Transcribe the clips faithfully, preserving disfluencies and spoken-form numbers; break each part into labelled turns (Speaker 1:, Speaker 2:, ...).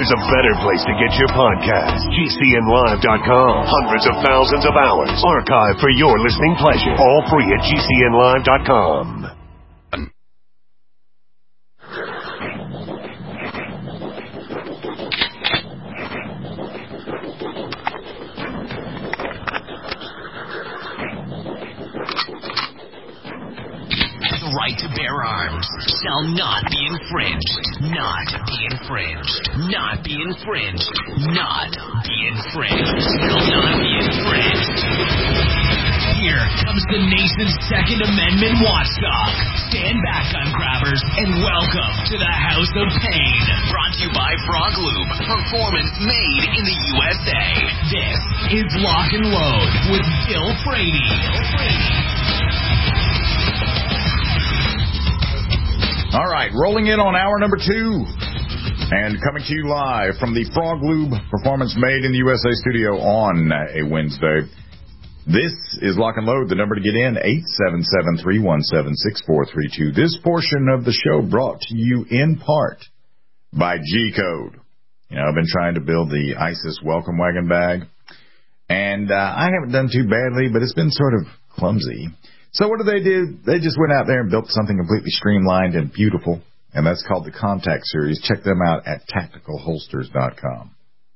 Speaker 1: there's a better place to get your podcast. G C N live dot com. Hundreds of thousands of hours archived for your listening pleasure. All free at G C N live dot com.
Speaker 2: The right to bear arms shall not be infringed. Not be infringed. Not be infringed. Not be infringed. Shall not be infringed. Here comes the nation's Second Amendment watchdog. Stand back, gun grabbers, and welcome to the House of Pain. Brought to you by Frog Lube. Performance made in the U S A. This is Lock and Load with Bill Frady. Bill Frady.
Speaker 3: All right, rolling in on hour number two and coming to you live from the Frog Lube Performance Made in the U S A studio on a Wednesday. This is Lock and Load. The number to get in, eight seven seven, three one seven, six four three two. This portion of the show brought to you in part by G-Code. You know, I've been trying to build the ISIS welcome wagon bag, and uh, I haven't done too badly, but it's been sort of clumsy. So what did they do? They just went out there and built something completely streamlined and beautiful, and that's called the Contact Series. Check them out at tactical holsters dot com.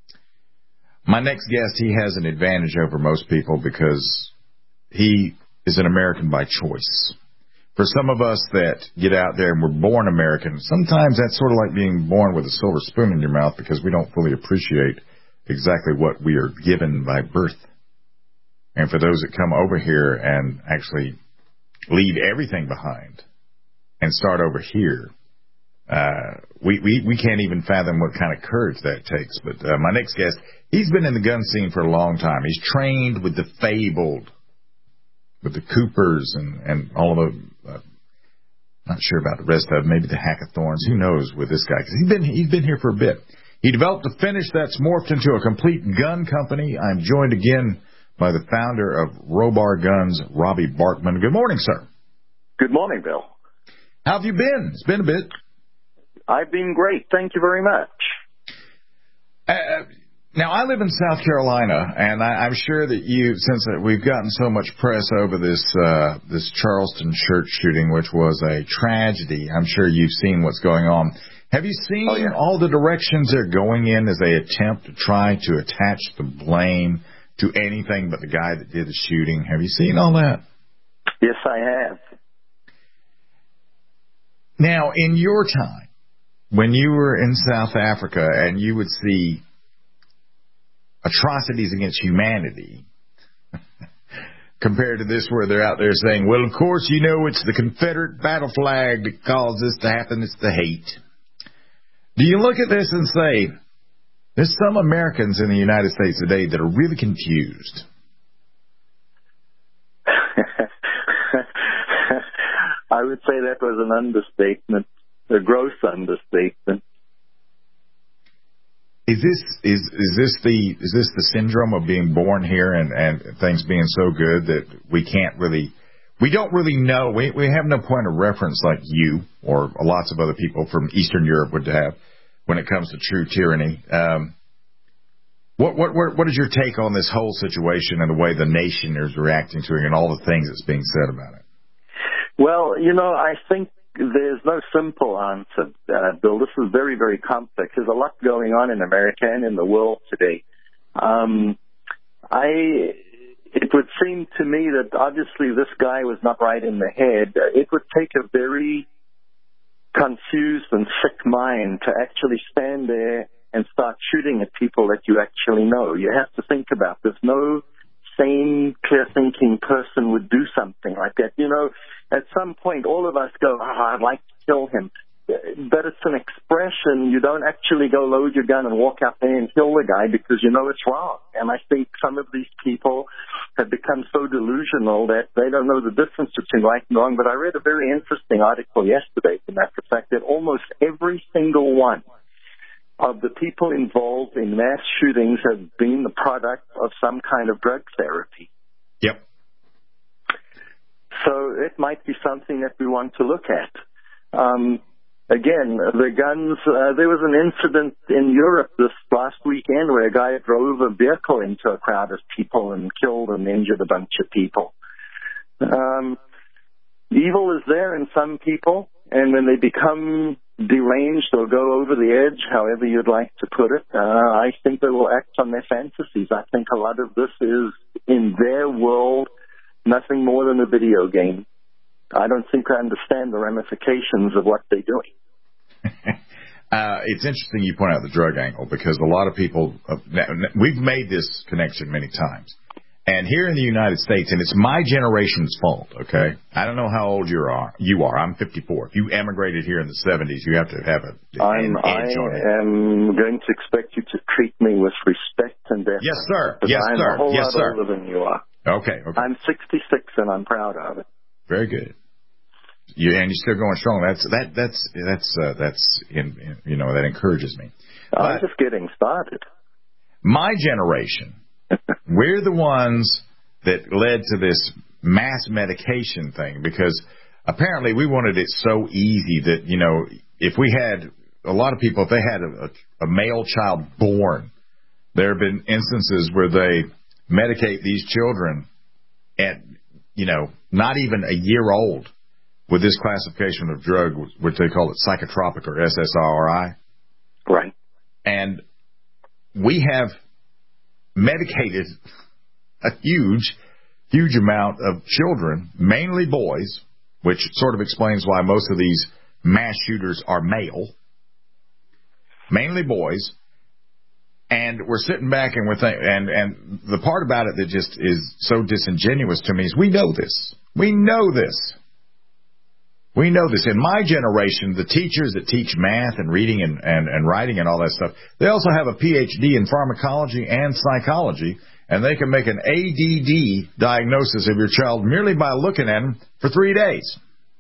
Speaker 3: My next guest, he has an advantage over most people because he is an American by choice. For some of us that get out there and we're born American, sometimes that's sort of like being born with a silver spoon in your mouth because we don't fully appreciate exactly what we are given by birth. And for those that come over here and actually leave everything behind and start over here, uh, we, we, we can't even fathom what kind of courage that takes. But uh, my next guest, he's been in the gun scene for a long time. He's trained with the fabled, with the Coopers and, and all of the, uh, not sure about the rest of them, maybe the Hackathorns. Who knows with this guy? Because he's been, he's been here for a bit. He developed a finish that's morphed into a complete gun company. I'm joined again by the founder of Robar Guns, Robbie Barkman. Good morning, sir.
Speaker 4: Good morning, Bill.
Speaker 3: How have you been? It's been a bit.
Speaker 4: I've been great. Thank you very much.
Speaker 3: Uh, now, I live in South Carolina, and I, I'm sure that you, since we've gotten so much press over this uh, this Charleston church shooting, which was a tragedy, I'm sure you've seen what's going on. Have you seen oh, yeah. all the directions they're going in as they attempt to try to attach the blame to anything but the guy that did the shooting? Have you seen all that?
Speaker 4: Yes, I have.
Speaker 3: Now, in your time, when you were in South Africa and you would see atrocities against humanity compared to this where they're out there saying, well, of course, you know, it's the Confederate battle flag that caused this to happen. It's the hate. Do you look at this and say, there's some Americans in the United States today that are really confused?
Speaker 4: I would say that was an understatement, a gross understatement.
Speaker 3: Is this is is this the is this the syndrome of being born here and, and things being so good that we can't really we don't really know we we have no point of reference like you or lots of other people from Eastern Europe would have when it comes to true tyranny. Um, what what what is your take on this whole situation and the way the nation is reacting to it and all the things that's being said about it?
Speaker 4: Well, you know, I think there's no simple answer, uh, Bill. This is very, very complex. There's a lot going on in America and in the world today. Um, I, it would seem to me that obviously this guy was not right in the head. It would take a very confused and sick mind to actually stand there and start shooting at people that you actually know. You have to think about this. No sane, clear-thinking person would do something like that. You know, at some point, all of us go, oh, I'd like to kill him. But it's an expression. You don't actually go load your gun and walk out there and kill the guy because you know it's wrong. And I think some of these people have become so delusional that they don't know the difference between right and wrong. But I read a very interesting article yesterday, in that fact, that almost every single one of the people involved in mass shootings have been the product of some kind of drug therapy.
Speaker 3: Yep.
Speaker 4: So it might be something that we want to look at. Um, again, the guns, uh, there was an incident in Europe this last weekend where a guy drove a vehicle into a crowd of people and killed and injured a bunch of people. Um, evil is there in some people, and when they become deranged or go over the edge, however you'd like to put it, uh, I think they will act on their fantasies. I think a lot of this is, in their world, nothing more than a video game. I don't think I understand the ramifications of what they're doing.
Speaker 3: uh, it's interesting you point out the drug angle, because a lot of people, uh, we've made this connection many times. And here in the United States, and it's my generation's fault, okay? I don't know how old you are. You are. I'm fifty-four. If you emigrated here in the seventies, you have to have a
Speaker 4: I'm,
Speaker 3: an edge on it.
Speaker 4: I am going to expect you to treat me with respect and deference.
Speaker 3: Yes, sir. Yes,
Speaker 4: I'm
Speaker 3: sir.
Speaker 4: a whole
Speaker 3: yes,
Speaker 4: lot
Speaker 3: sir.
Speaker 4: older than you are.
Speaker 3: Okay, okay.
Speaker 4: I'm sixty-six, and I'm proud of it.
Speaker 3: Very good. You, and you're still going strong. That's that. That's that's uh, that's in, in, you know, that encourages me.
Speaker 4: I'm
Speaker 3: but
Speaker 4: just getting started.
Speaker 3: My generation, we're the ones that led to this mass medication thing, because apparently we wanted it so easy that, you know, if we had a lot of people, if they had a, a, a male child born, there have been instances where they medicate these children at, you know, not even a year old with this classification of drug, which they call it psychotropic or S S R I.
Speaker 4: Right.
Speaker 3: And we have medicated a huge, huge amount of children, mainly boys, which sort of explains why most of these mass shooters are male, mainly boys. And we're sitting back and we're thinking, and, and the part about it that just is so disingenuous to me is we know this. We know this. We know this. In my generation, the teachers that teach math and reading and, and, and writing and all that stuff, they also have a P H D in pharmacology and psychology, and they can make an A D D diagnosis of your child merely by looking at them for three days.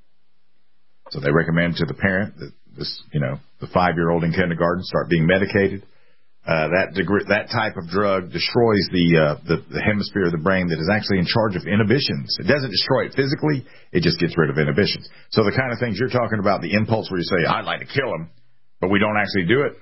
Speaker 3: So they recommend to the parent that this, you know, the five-year-old in kindergarten start being medicated. Uh, that degree, that type of drug destroys the, uh, the the hemisphere of the brain that is actually in charge of inhibitions. It doesn't destroy it physically; it just gets rid of inhibitions. So the kind of things you're talking about, the impulse where you say, "I'd like to kill him," but we don't actually do it.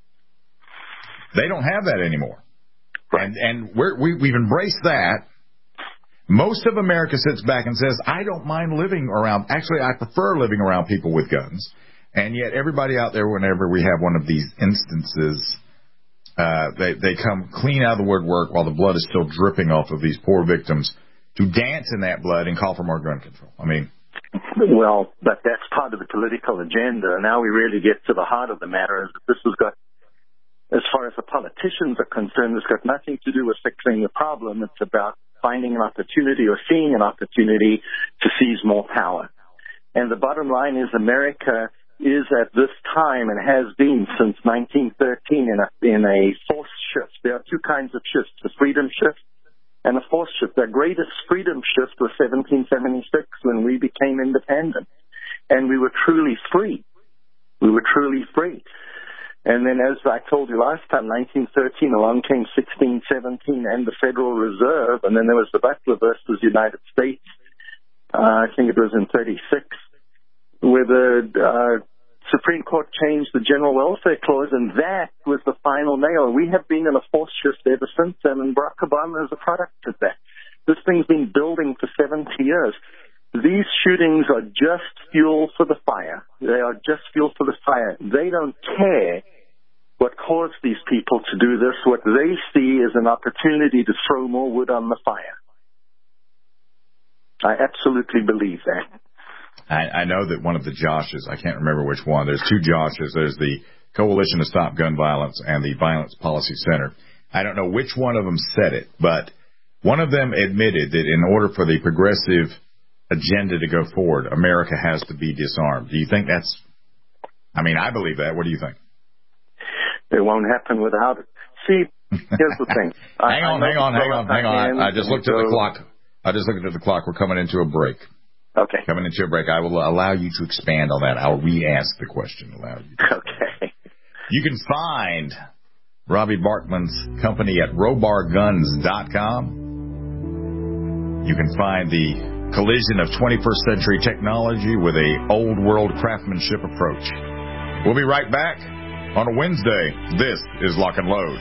Speaker 3: They don't have that anymore, and and we're, we we've embraced that. Most of America sits back and says, "I don't mind living around. Actually, I prefer living around people with guns." And yet, everybody out there, whenever we have one of these instances, Uh, they, they come clean out of the woodwork while the blood is still dripping off of these poor victims to dance in that blood and call for more gun control. I mean,
Speaker 4: well, but that's part of the political agenda. Now we really get to the heart of the matter. Is that this has got, as far as the politicians are concerned, it's got nothing to do with fixing the problem. It's about finding an opportunity or seeing an opportunity to seize more power. And the bottom line is America is at this time and has been since nineteen thirteen in a, in a forced shift. There are two kinds of shifts, the freedom shift and the forced shift. The greatest freedom shift was seventeen seventy-six when we became independent. And we were truly free. We were truly free. And then, as I told you last time, nineteen thirteen, along came sixteen seventeen and the Federal Reserve. And then there was the Butler versus United States. Uh, I think it was in thirty-six. Where the uh, Supreme Court changed the General Welfare Clause, and that was the final nail. We have been in a forced shift ever since, and Barack Obama is a product of that. This thing's been building for seventy years. These shootings are just fuel for the fire. They are just fuel for the fire. They don't care what caused these people to do this. What they see is an opportunity to throw more wood on the fire. I absolutely believe that.
Speaker 3: I, I know that one of the Joshes, I can't remember which one, there's two Joshes. There's the Coalition to Stop Gun Violence and the Violence Policy Center. I don't know which one of them said it, but one of them admitted that in order for the progressive agenda to go forward, America has to be disarmed. Do you think that's, I mean, I believe that. What do you think?
Speaker 4: It won't happen without it. See, here's the thing.
Speaker 3: hang,
Speaker 4: I,
Speaker 3: on,
Speaker 4: I
Speaker 3: hang on, hang on, hang on, I, I just looked at the clock. I just looked at the clock. We're coming into a break.
Speaker 4: Okay.
Speaker 3: Coming into a break. I will allow you to expand on that. I'll re-ask the question. Allow you.
Speaker 4: Okay.
Speaker 3: You can find Robbie Barkman's company at robar guns dot com. You can find the collision of twenty-first century technology with a old world craftsmanship approach We'll be right back on a Wednesday. This is Lock and Load.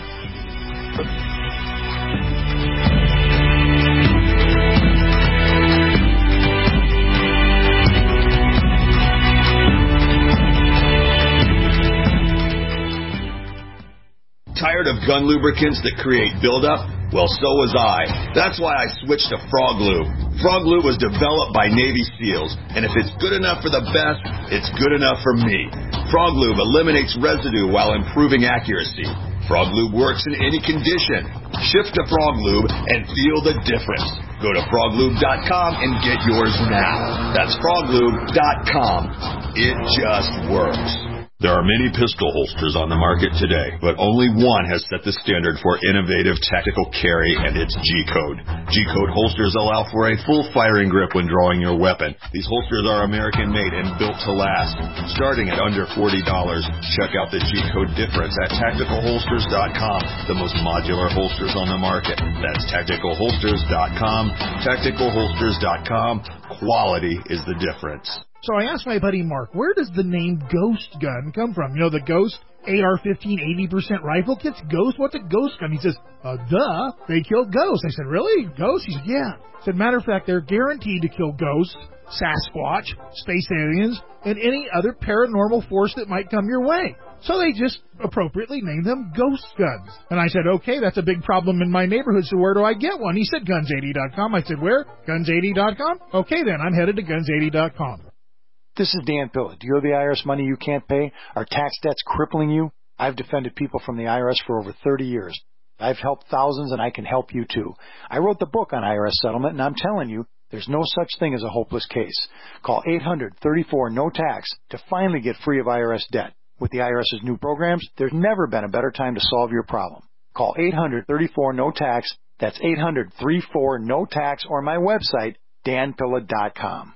Speaker 5: Tired of gun lubricants that create buildup? Well, so was I. That's why I switched to Frog Lube. Frog Lube was developed by Navy SEALs, and if it's good enough for the best, it's good enough for me. Frog Lube eliminates residue while improving accuracy. Frog Lube works in any condition. Shift to Frog Lube and feel the difference. Go to frog lube dot com and get yours now. That's frog lube dot com. It just works. There are many pistol holsters on the market today, but only one has set the standard for innovative tactical carry, and it's G-Code. G-Code holsters allow for a full firing grip when drawing your weapon. These holsters are American-made and built to last. Starting at under forty dollars, check out the G-Code difference at tactical holsters dot com, the most modular holsters on the market. That's tactical holsters dot com, tactical holsters dot com. Quality is the difference.
Speaker 6: So I asked my buddy Mark, where does the name Ghost Gun come from? You know, the Ghost A R fifteen eighty percent rifle kits? Ghost? What's a Ghost Gun? He says, uh, duh, they killed ghosts. I said, really? Ghosts? He said, yeah. I said, matter of fact, they're guaranteed to kill ghosts, Sasquatch, space aliens, and any other paranormal force that might come your way. So they just appropriately named them Ghost Guns. And I said, okay, that's a big problem in my neighborhood, so where do I get one? He said, guns eighty dot com. I said, where? guns eighty dot com? Okay, then, I'm headed to guns eighty dot com.
Speaker 7: This is Dan Pilla. Do you owe the I R S money you can't pay? Are tax debts crippling you? I've defended people from the I R S for over thirty years. I've helped thousands, and I can help you too. I wrote the book on I R S settlement, and I'm telling you, there's no such thing as a hopeless case. Call eight hundred, thirty-four, no tax to finally get free of I R S debt. With the IRS's new programs, there's never been a better time to solve your problem. Call eight hundred, thirty-four, no tax. That's eight hundred, thirty-four, no tax, or my website, dan pilla dot com.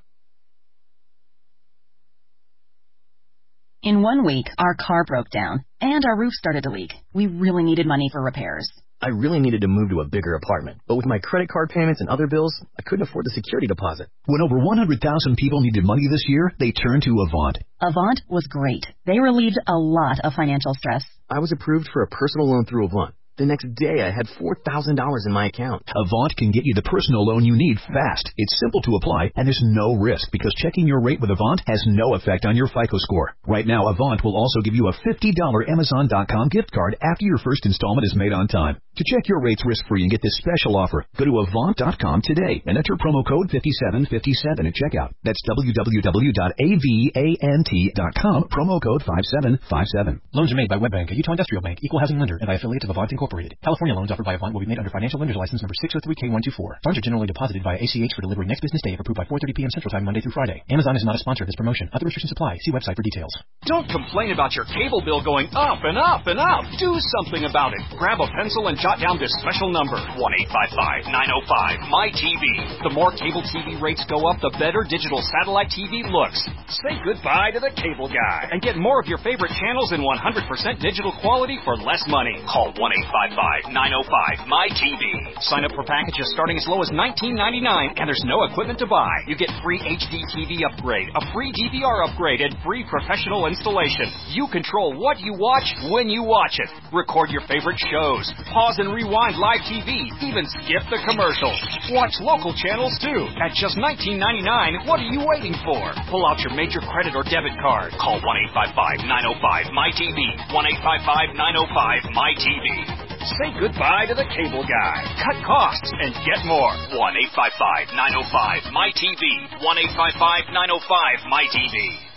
Speaker 8: In one week, our car broke down, and our roof started to leak. We really needed money for repairs.
Speaker 9: I really needed to move to a bigger apartment, but with my credit card payments and other bills, I couldn't afford the security deposit.
Speaker 10: When over one hundred thousand people needed money this year, they turned to Avant.
Speaker 8: Avant was great. They relieved a lot of financial stress.
Speaker 9: I was approved for a personal loan through Avant. The next day, I had four thousand dollars in my account.
Speaker 10: Avant can get you the personal loan you need fast. It's simple to apply, and there's no risk because checking your rate with Avant has no effect on your FICO score. Right now, Avant will also give you a fifty dollars Amazon dot com gift card after your first installment is made on time. To check your rates risk-free and get this special offer, go to Avant dot com today and enter promo code fifty-seven fifty-seven at checkout. That's w w w dot avant dot com, promo code five seven five seven.
Speaker 11: Loans are made by WebBank, a Utah Industrial Bank, equal housing lender, and by affiliates of Avant Incorporated. California loans offered by Avant will be made under financial lender's license number six oh three K one two four. Funds are generally deposited via A C H for delivery next business day if approved by four thirty p.m. Central Time, Monday through Friday. Amazon is not a sponsor of this promotion. Other restrictions apply. See website for details.
Speaker 12: Don't complain about your cable bill going up and up and up. Do something about it. Grab a pencil and jot down this special number, one eight five five, nine oh five, M Y T V. The more cable T V rates go up, the better digital satellite T V looks. Say goodbye to the cable guy and get more of your favorite channels in one hundred percent digital quality for less money. Call one eight five five, nine oh five, M Y T V. Sign up for packages starting as low as nineteen ninety-nine, and there's no equipment to buy. You get free H D T V upgrade, a free D V R upgrade, and free professional installation. You control what you watch when you watch it. Record your favorite shows. Pause and rewind live T V. Even skip the commercials. Watch local channels too. At just nineteen ninety-nine, what are you waiting for? Pull out your major credit or debit card. Call one eight five five, nine oh five, M Y T V. one eight five five, nine oh five, M Y T V. Say goodbye to the cable guy. Cut costs and get more. one eight five five, nine oh five, M Y T V. one eight five five, nine oh five, M Y T V.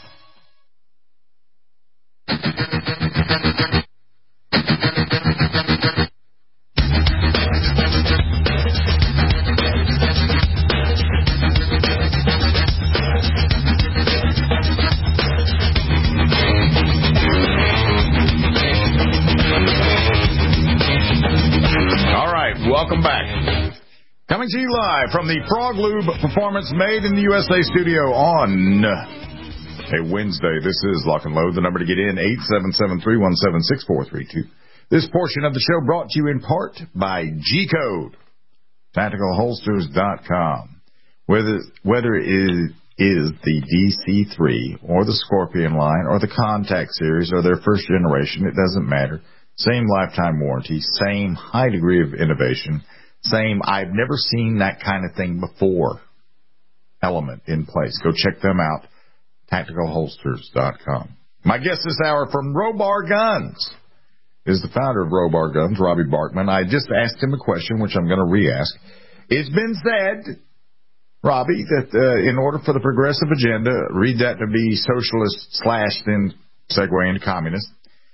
Speaker 3: Welcome back. Coming to you live from the Frog Lube Performance Made in the U S A studio on a Wednesday. This is Lock and Load. The number to get in, eight seven seven, three one seven, six four three two. This portion of the show brought to you in part by G-Code, tactical holsters dot com. Whether, whether it is, is the D C three or the Scorpion line or the Contact series or their first generation. It doesn't matter. Same lifetime warranty, same high degree of innovation, same I've never seen that kind of thing before element in place. Go check them out, tactical holsters dot com. My guest this hour from Robar Guns is the founder of Robar Guns, Robbie Barkman. I just asked him a question, which I'm going to re-ask. It's been said, Robbie, that uh, in order for the progressive agenda, read that to be socialist slash then segue into communist,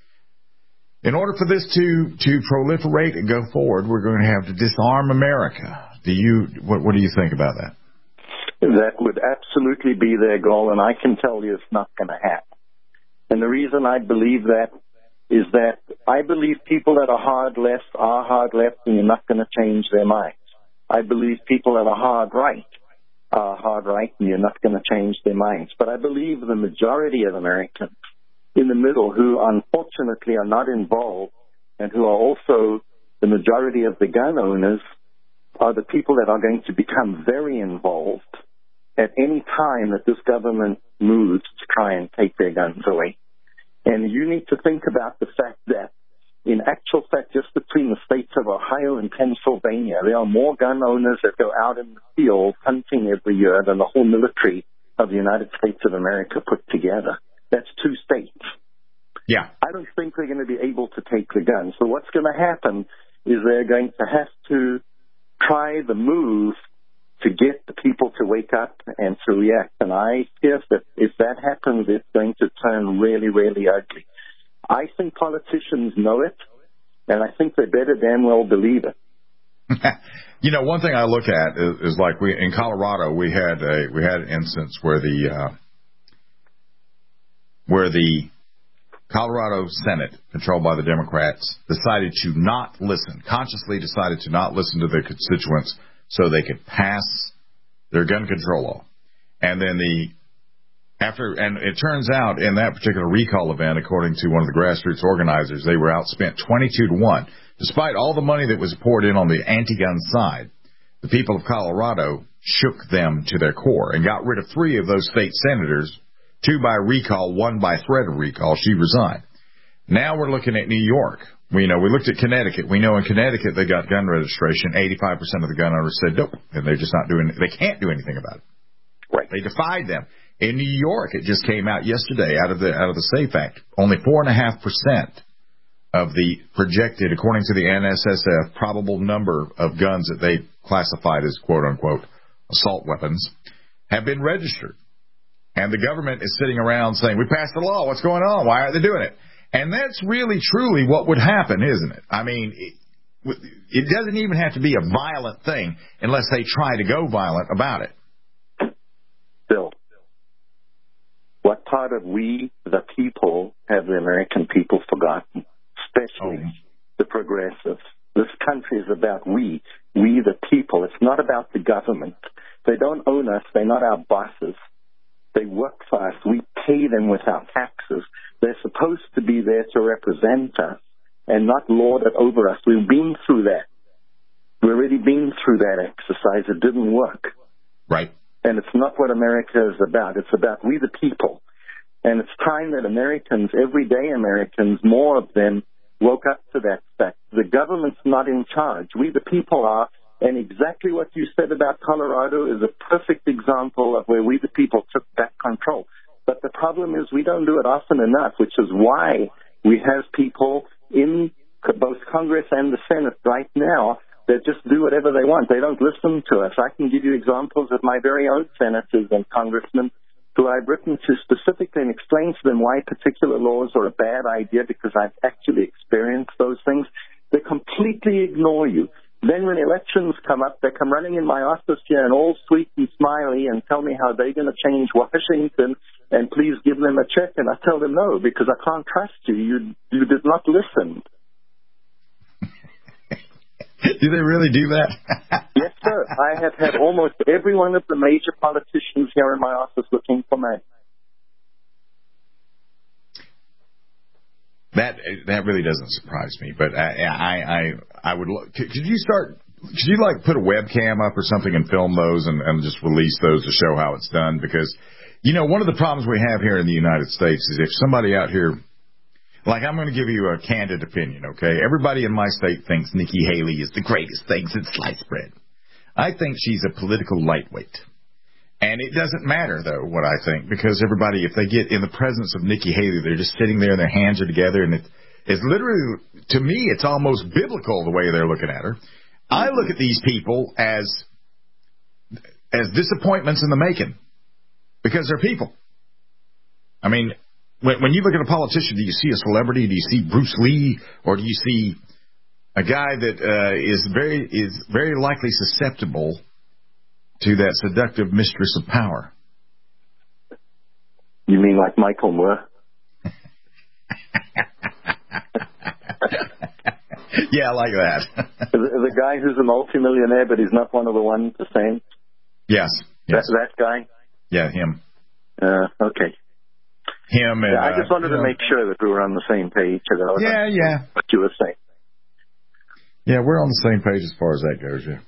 Speaker 3: in order for this to, to proliferate and go forward, we're going to have to disarm America. Do you what, what do you think about that?
Speaker 4: That would absolutely be their goal, and I can tell you it's not going to happen. And the reason I believe that is that I believe people that are hard left are hard left, and you're not going to change their minds. I believe people that are hard right are hard right, and you're not going to change their minds. But I believe the majority of Americans in the middle who unfortunately are not involved and who are also the majority of the gun owners are the people that are going to become very involved at any time that this government moves to try and take their guns away. And you need to think about the fact that, in actual fact, just between the states of Ohio and Pennsylvania, there are more gun owners that go out in the field hunting every year than the whole military of the United States of America put together. That's two states.
Speaker 3: Yeah.
Speaker 4: I don't think they're going to be able to take the guns. So what's going to happen is they're going to have to try the move to get the people to wake up and to react. And I fear that if that happens, it's going to turn really, really ugly. I think politicians know it, and I think they better damn well believe it.
Speaker 3: You know, one thing I look at is, is like we in Colorado, we had a we had an instance where the uh, where the Colorado Senate, controlled by the Democrats, decided to not listen, consciously decided to not listen to their constituents so they could pass their gun control law. And then the after, and it turns out in that particular recall event, according to one of the grassroots organizers, they were outspent twenty-two to one. Despite all the money that was poured in on the anti-gun side, the people of Colorado shook them to their core and got rid of three of those state senators, two by recall, one by threat of recall. She resigned. Now we're looking at New York. We know we looked at Connecticut. We know in Connecticut they got gun registration. eighty-five percent of the gun owners said nope, and they're just not doing. They can't do anything about it.
Speaker 4: Right.
Speaker 3: They defied them. In New York, it just came out yesterday out of the out of the SAFE Act. Only four and a half percent of the projected, according to the N S S F, probable number of guns that they classified as quote unquote assault weapons have been registered. And the government is sitting around saying, we passed the law. What's going on? Why aren't they doing it? And that's really, truly what would happen, isn't it? I mean, it, it doesn't even have to be a violent thing unless they try to go violent about it.
Speaker 4: Bill, what part of we, the people, have the American people forgotten? Especially oh. the progressives. This country is about we, we the people. It's not about the government. They don't own us. They're not our bosses. They work for us. We pay them with our taxes. They're supposed to be there to represent us and not lord it over us. We've been through that. We've already been through that exercise. It didn't work.
Speaker 3: Right.
Speaker 4: And it's not what America is about. It's about we the people. And it's time that Americans, everyday Americans, more of them, woke up to that fact. The government's not in charge. We the people are. And exactly what you said about Colorado is a perfect example of where we the people took back control. But the problem is we don't do it often enough, which is why we have people in both Congress and the Senate right now that just do whatever they want. They don't listen to us. I can give you examples of my very own senators and congressmen who I've written to specifically and explained to them why particular laws are a bad idea because I've actually experienced those things. They completely ignore you. Then when elections come up, they come running in my office here and all sweet and smiley and tell me how they're going to change Washington and please give them a check. And I tell them no, because I can't trust you. You, you did not listen.
Speaker 3: Do they really do that?
Speaker 4: Yes, sir. I have had almost every one of the major politicians here in my office looking for me.
Speaker 3: That that really doesn't surprise me, but I I I, I would. Could you start could you like put a webcam up or something and film those and, and just release those to show how it's done? Because, you know, one of the problems we have here in the United States is if somebody out here, like I'm going to give you a candid opinion, okay? Everybody in my state thinks Nikki Haley is the greatest thing since sliced bread. I think she's a political lightweight. And it doesn't matter, though, what I think, because everybody, if they get in the presence of Nikki Haley, they're just sitting there and their hands are together, and it, it's literally, to me, it's almost biblical the way they're looking at her. I look at these people as as disappointments in the making because they're people. I mean, when, when you look at a politician, do you see a celebrity? Do you see Bruce Lee, or do you see a guy that uh, is very is very likely susceptible to that seductive mistress of power?
Speaker 4: You mean like Michael Moore?
Speaker 3: Yeah, like that.
Speaker 4: the, the guy who's a multimillionaire, but he's not one of the one percent?
Speaker 3: Yes. yes.
Speaker 4: That, that guy?
Speaker 3: Yeah, him.
Speaker 4: Uh, okay.
Speaker 3: Him and...
Speaker 4: Yeah, I just wanted
Speaker 3: uh,
Speaker 4: to
Speaker 3: know,
Speaker 4: make sure that we were on the same page.
Speaker 3: Yeah, yeah.
Speaker 4: What you were saying.
Speaker 3: Yeah, we're on the same page as far as that goes, yeah.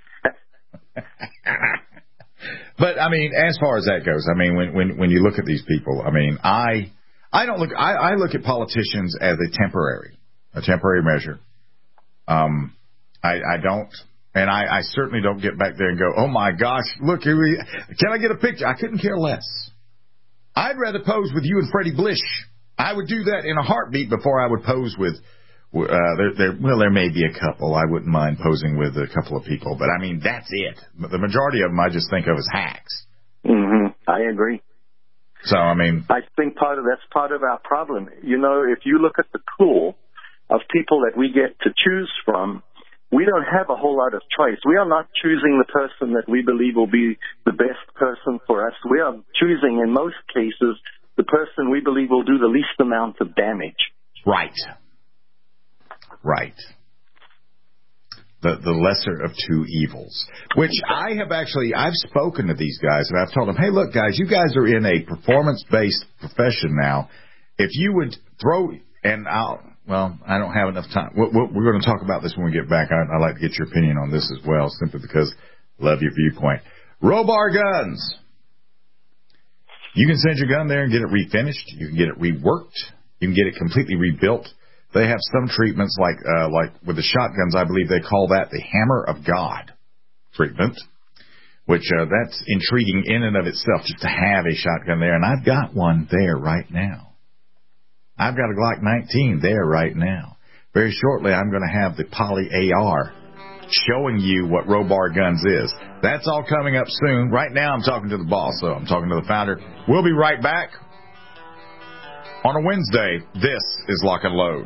Speaker 3: But I mean, as far as that goes, I mean, when when when you look at these people, I mean, I I don't look I, I look at politicians as a temporary a temporary measure. Um, I, I don't, and I, I certainly don't get back there and go, oh my gosh, look, here we, can I get a picture? I couldn't care less. I'd rather pose with you and Freddie Blish. I would do that in a heartbeat before I would pose with. Uh, there, there, well, there may be a couple. I wouldn't mind posing with a couple of people, but I mean, that's it. But the majority of them I just think of as hacks.
Speaker 4: Mm-hmm. I agree.
Speaker 3: So, I mean,
Speaker 4: I think part of that's part of our problem. You know, if you look at the pool of people that we get to choose from, we don't have a whole lot of choice. We are not choosing the person that we believe will be the best person for us. We are choosing, in most cases, the person we believe will do the least amount of damage.
Speaker 3: Right. Right. The the lesser of two evils, which I have actually, I've spoken to these guys, and I've told them, hey, look, guys, you guys are in a performance-based profession now. If you would throw, and I'll, well, I don't have enough time. We're, we're going to talk about this when we get back. I'd, I'd like to get your opinion on this as well, simply because I love your viewpoint. Robar Guns. You can send your gun there and get it refinished. You can get it reworked. You can get it completely rebuilt. They have some treatments like uh, like with the shotguns. I believe they call that the Hammer of God treatment, which uh, that's intriguing in and of itself just to have a shotgun there. And I've got one there right now. I've got a Glock nineteen there right now. Very shortly, I'm going to have the Poly A R showing you what Robar Guns is. That's all coming up soon. Right now, I'm talking to the boss, so I'm talking to the founder. We'll be right back. On a Wednesday, this is Lock and Load.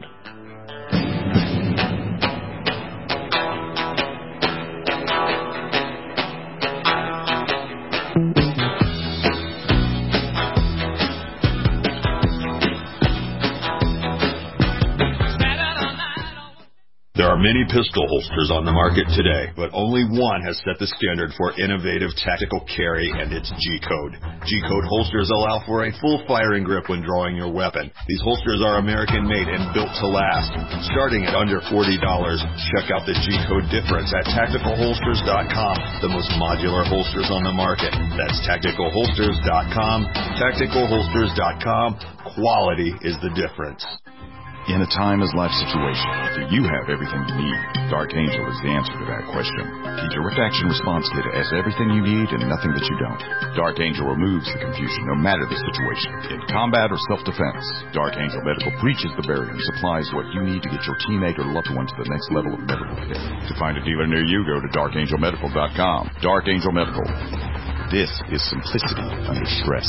Speaker 5: There are many pistol holsters on the market today, but only one has set the standard for innovative tactical carry, and it's G-Code. G-Code holsters allow for a full firing grip when drawing your weapon. These holsters are American-made and built to last. Starting at under forty dollars, check out the G-Code difference at tactical holsters dot com, the most modular holsters on the market. That's tactical holsters dot com, tactical holsters dot com. Quality is the difference.
Speaker 3: In a time as life situation, do you have everything you need? Dark Angel is the answer to that question. The Direct Action Response Kit has everything you need and nothing that you don't. Dark Angel removes the confusion no matter the situation. In combat or self-defense, Dark Angel Medical breaches the barrier and supplies what you need to get your teammate or loved one to the next level of medical care. To find a dealer near you, go to dark angel medical dot com. Dark Angel Medical. This is simplicity under stress.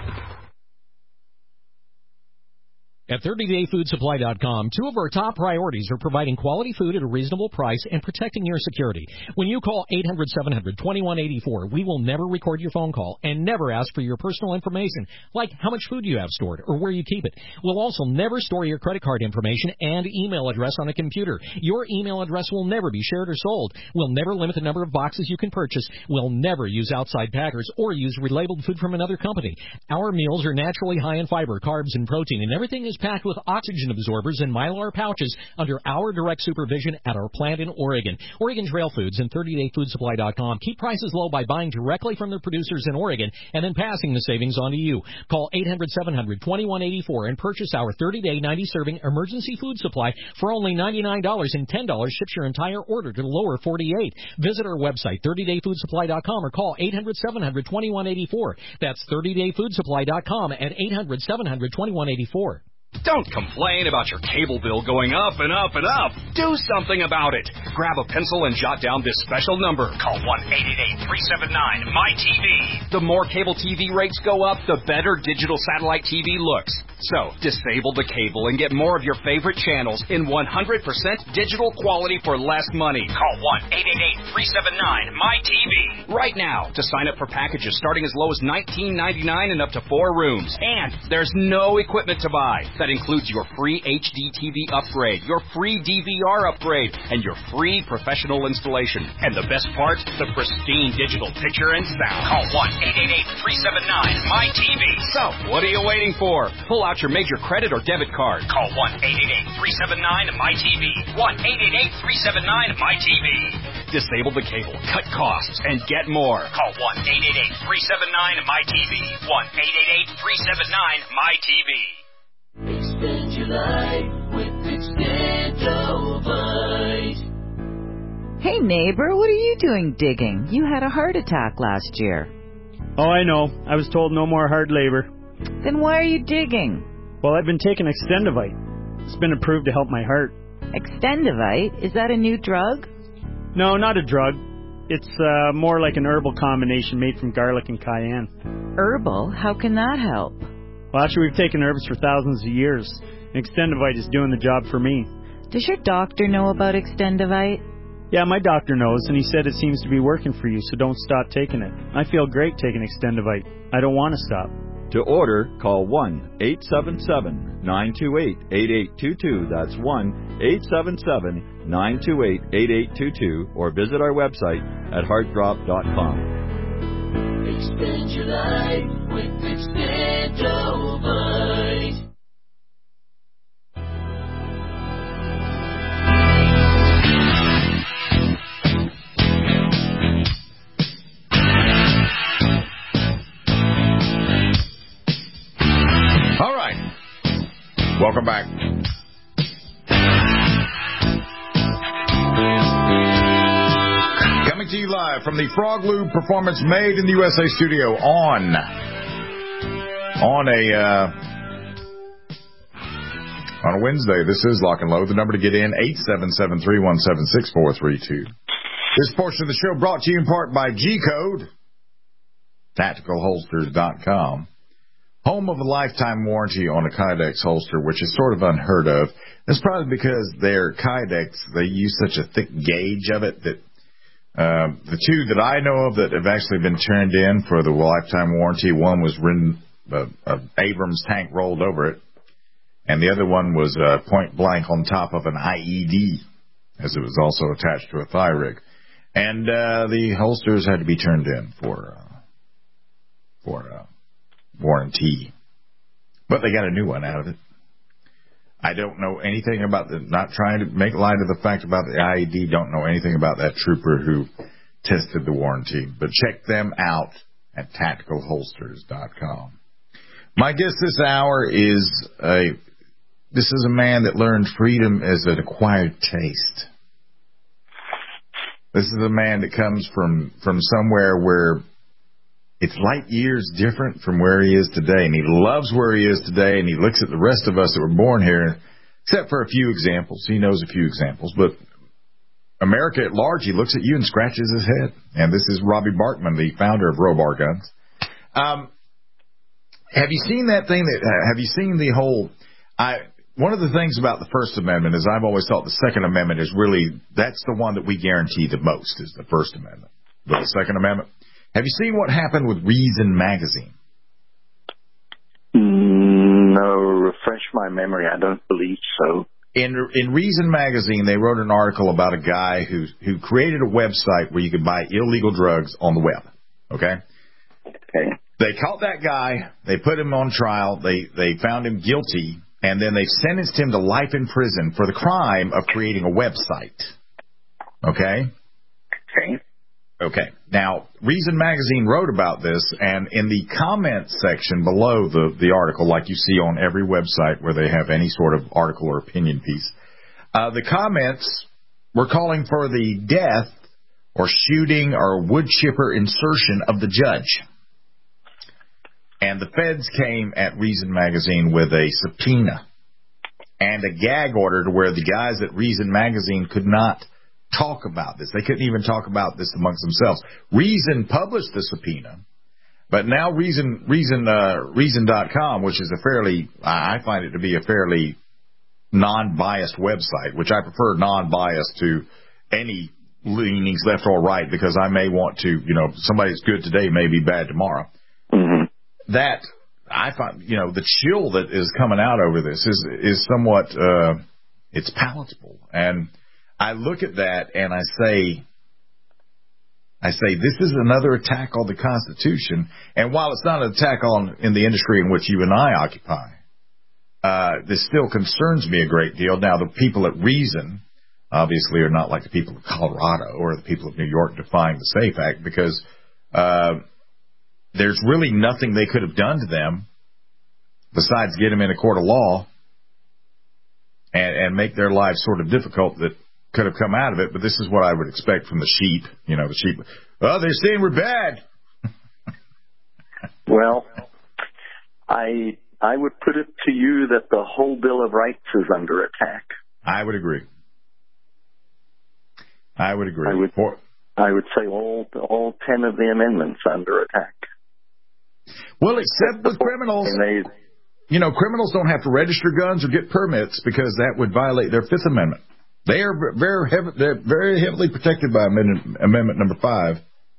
Speaker 13: At thirty day food supply dot com, two of our top priorities are providing quality food at a reasonable price and protecting your security. When you call eight hundred, seven hundred, twenty-one eighty-four, we will never record your phone call and never ask for your personal information, like how much food you have stored or where you keep it. We'll also never store your credit card information and email address on a computer. Your email address will never be shared or sold. We'll never limit the number of boxes you can purchase. We'll never use outside packers or use relabeled food from another company. Our meals are naturally high in fiber, carbs, and protein, and everything is packed with oxygen absorbers and Mylar pouches under our direct supervision at our plant in Oregon. Oregon Trail Foods and thirty day food supply dot com keep prices low by buying directly from their producers in Oregon and then passing the savings on to you. Call eight hundred, seven hundred, twenty-one eighty-four and purchase our thirty day, ninety serving emergency food supply for only ninety-nine dollars, and ten dollars ships your entire order to the lower forty-eight. Visit our website, thirty day food supply dot com, or call eight hundred, seven hundred, twenty-one eighty-four. That's thirty day food supply dot com at eight hundred, seven hundred, twenty-one eighty-four.
Speaker 12: Don't complain about your cable bill going up and up and up. Do something about it. Grab a pencil and jot down this special number. Call one eight eight eight, three seven nine, M Y T V. The more cable T V rates go up, the better digital satellite T V looks. So, disable the cable and get more of your favorite channels in one hundred percent digital quality for less money. Call one eight eight eight, three seven nine, M Y T V right now to sign up for packages starting as low as nineteen ninety-nine and up to four rooms. And there's no equipment to buy. That includes your free H D T V upgrade, your free D V R upgrade, and your free professional installation. And the best part, the pristine digital picture and sound. Call one eight eight eight, three seven nine, M Y T V. So, what are you waiting for? Pull out your major credit or debit card. Call one eight eight eight, three seven nine, M Y T V. one eight eight eight, three seven nine, M Y T V. Disable the cable, cut costs, and get more. Call one eight eight eight, three seven nine, M Y T V. one eight eight eight, three seven nine, M Y T V.
Speaker 14: Expand your life with Extendovite.
Speaker 15: Hey neighbor, what are you doing digging? You had a heart attack last year.
Speaker 16: Oh, I know. I was told no more hard labor.
Speaker 15: Then why are you digging?
Speaker 16: Well, I've been taking Extendovite. It's been approved to help my heart.
Speaker 15: Extendovite? Is that a new drug?
Speaker 16: No, not a drug. It's uh, more like an herbal combination made from garlic and cayenne.
Speaker 15: Herbal? How can that help?
Speaker 16: Well, actually, we've taken herbs for thousands of years. And Extendovite is doing the job for me.
Speaker 15: Does your doctor know about Extendovite?
Speaker 16: Yeah, my doctor knows, and he said it seems to be working for you, so don't stop taking it. I feel great taking Extendovite. I don't want to stop.
Speaker 17: To order, call one eight seven seven, nine two eight, eight eight two two. That's one eight seven seven, nine two eight, eight eight two two, or visit our website at heart drop dot com.
Speaker 14: Expand your life with Extendovite.
Speaker 3: All right. Welcome back. Coming to you live from the Frog Lube Performance Made in the U S A studio on on a uh, on a Wednesday. This is Lock and Load. The number to get in, eight seven seven, three one seven, six four three two. This portion of the show brought to you in part by G-Code, tactical holsters dot com. Home of a lifetime warranty on a Kydex holster, which is sort of unheard of. That's probably because their Kydex, they use such a thick gauge of it that uh, the two that I know of that have actually been turned in for the lifetime warranty, one was ridden, uh, an Abrams tank rolled over it, and the other one was uh, point blank on top of an I E D, as it was also attached to a thigh rig. And uh, the holsters had to be turned in for uh, for uh, warranty, but they got a new one out of it. I don't know anything about the, not trying to make light of the fact about the I E D, don't know anything about that trooper who tested the warranty, but check them out at tactical holsters dot com. My guest this hour is a, this is a man that learned freedom as an acquired taste. This is a man that comes from, from somewhere where it's light years different from where he is today, and he loves where he is today, and he looks at the rest of us that were born here, except for a few examples. He knows a few examples, but America at large, he looks at you and scratches his head. And this is Robbie Barkman, the founder of Robar Guns. Um, have you seen that thing that, have you seen the whole, I, one of the things about the First Amendment is I've always thought the Second Amendment is really, that's the one that we guarantee the most is the First Amendment. But the Second Amendment. Have you seen what happened with Reason Magazine?
Speaker 4: No, refresh my memory. I don't believe so.
Speaker 3: In in Reason Magazine, they wrote an article about a guy who who created a website where you could buy illegal drugs on the web. Okay?
Speaker 4: Okay.
Speaker 3: They caught that guy. They put him on trial. They they found him guilty and then they sentenced him to life in prison for the crime of creating a website. Okay?
Speaker 4: Okay.
Speaker 3: Okay. Now, Reason Magazine wrote about this, and in the comments section below the, the article, like you see on every website where they have any sort of article or opinion piece, uh, the comments were calling for the death or shooting or wood chipper insertion of the judge. And the feds came at Reason Magazine with a subpoena and a gag order to where the guys at Reason Magazine could not talk about this. They couldn't even talk about this amongst themselves. Reason published the subpoena, but now Reason Reason uh, Reason dot com, which is a fairly, I find it to be a fairly non-biased website, which I prefer non-biased to any leanings left or right, because I may want to, you know, somebody that's good today may be bad tomorrow.
Speaker 4: Mm-hmm.
Speaker 3: That, I find, you know, the chill that is coming out over this is is somewhat, uh, it's palatable. And I look at that and I say, I say, this is another attack on the Constitution. And while it's not an attack on in the industry in which you and I occupy, uh, this still concerns me a great deal. Now, the people at Reason obviously are not like the people of Colorado or the people of New York defying the SAFE Act, because uh, there's really nothing they could have done to them besides get them in a court of law and, and make their lives sort of difficult that could have come out of it. But this is what I would expect from the sheep. You know, the sheep, oh, they're saying we're bad.
Speaker 4: Well, I I would put it to you that the whole Bill of Rights is under attack.
Speaker 3: I would agree. I would agree.
Speaker 4: I would,
Speaker 3: For,
Speaker 4: I would say all all ten of the amendments under attack.
Speaker 3: Well, except with criminals. They, you know, criminals don't have to register guns or get permits because that would violate their Fifth Amendment. They are very heavy, they're very heavily protected by Amendment, amendment Number Five.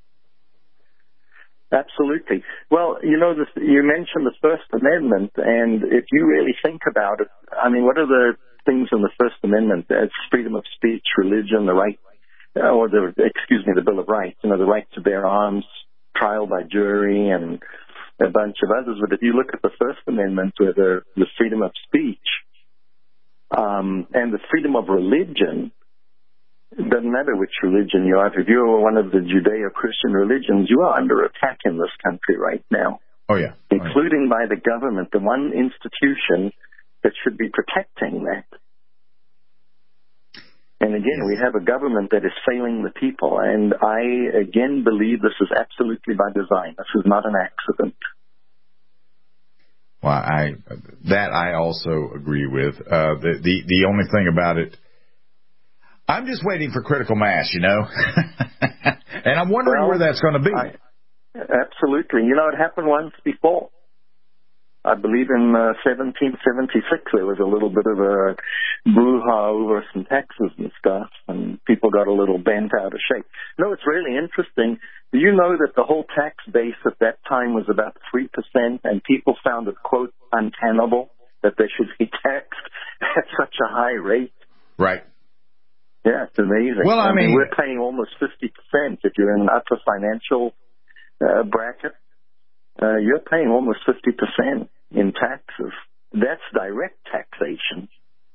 Speaker 4: Absolutely. Well, you know, this, you mentioned the First Amendment, and if you really think about it, I mean, what are the things in the First Amendment? It's freedom of speech, religion, the right, or the, excuse me, the Bill of Rights, you know, the right to bear arms, trial by jury, and a bunch of others. But if you look at the First Amendment, where the, the freedom of speech um, and the freedom of religion, it doesn't matter which religion you are. If you're one of the Judeo-Christian religions, you are under attack in this country right now.
Speaker 3: Oh, yeah. Oh,
Speaker 4: including
Speaker 3: yeah.
Speaker 4: by the government, the one institution that should be protecting that. And again, we have a government that is failing the people. And I, again, believe this is absolutely by design. This is not an accident.
Speaker 3: Well, I that I also agree with. Uh, the, the, the only thing about it, I'm just waiting for critical mass, you know. And I'm wondering well, where that's going to be.
Speaker 4: I, absolutely. You know, it happened once before. I believe in uh, seventeen seventy-six there was a little bit of a brouhaha over some taxes and stuff, and people got a little bent out of shape. No, it's really interesting. Do you know that the whole tax base at that time was about three percent, and people found it, quote, untenable that they should be taxed at such a high rate?
Speaker 3: Right.
Speaker 4: Yeah, it's amazing.
Speaker 3: Well, I, I mean,
Speaker 4: mean, we're paying almost fifty percent if you're in an upper financial uh, bracket. Uh, you're paying almost fifty percent in taxes. That's direct taxation.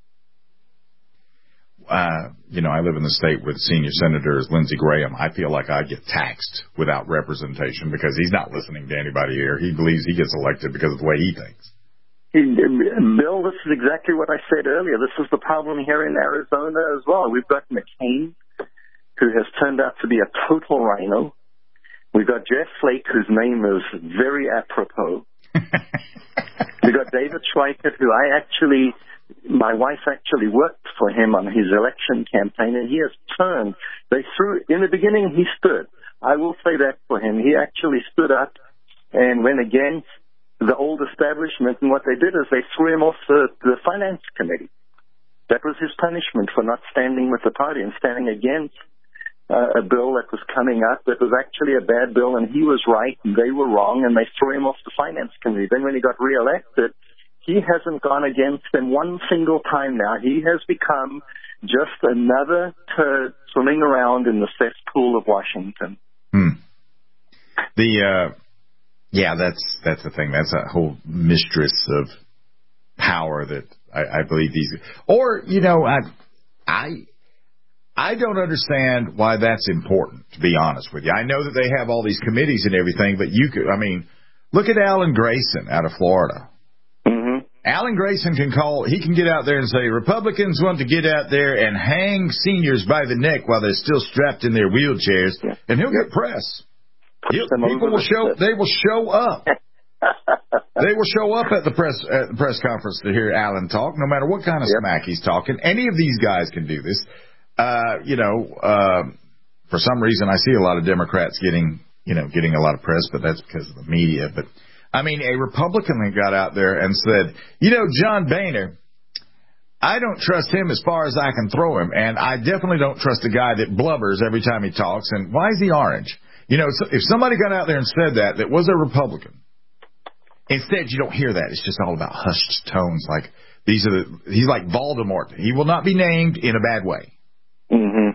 Speaker 3: Uh, you know, I live in the state where the senior senator is Lindsey Graham. I feel like I get taxed without representation because he's not listening to anybody here. He believes he gets elected because of the way he thinks.
Speaker 4: Bill, this is exactly what I said earlier. This is the problem here in Arizona as well. We've got McCain, who has turned out to be a total rhino. We've got Jeff Flake, whose name is very apropos. We've got David Schweikert, who I actually, my wife actually worked for him on his election campaign, and he has turned. They threw, in the beginning he stood. I will say that for him. He actually stood up and went against the old establishment, and what they did is they threw him off the, the finance committee. That was his punishment for not standing with the party and standing against uh, a bill that was coming up that was actually a bad bill, and he was right and they were wrong, and they threw him off the finance committee. Then when he got reelected, he hasn't gone against them one single time now. He has become just another turd swimming around in the cesspool of Washington.
Speaker 3: Hmm. The, uh, Yeah, that's that's the thing. That's a whole mistress of power that I, I believe these, or, you know, I, I, I don't understand why that's important, to be honest with you. I know that they have all these committees and everything, but you could, I mean, look at Alan Grayson out of Florida.
Speaker 4: Mm-hmm.
Speaker 3: Alan Grayson can call, he can get out there and say, Republicans want to get out there and hang seniors by the neck while they're still strapped in their wheelchairs, yeah. and he'll get press. He'll, people will show, they will show up. They will show up at the press at the press conference to hear Alan talk, no matter what kind of yep. smack he's talking. Any of these guys can do this. Uh, you know, uh, for some reason, I see a lot of Democrats getting, you know, getting a lot of press, but that's because of the media. But I mean, a Republican got out there and said, you know, John Boehner, I don't trust him as far as I can throw him, and I definitely don't trust a guy that blubbers every time he talks. And why is he orange? You know, if somebody got out there and said that, that was a Republican. Instead, you don't hear that. It's just all about hushed tones. Like these are the, he's like Voldemort. He will not be named in a bad way.
Speaker 4: Mm-hmm.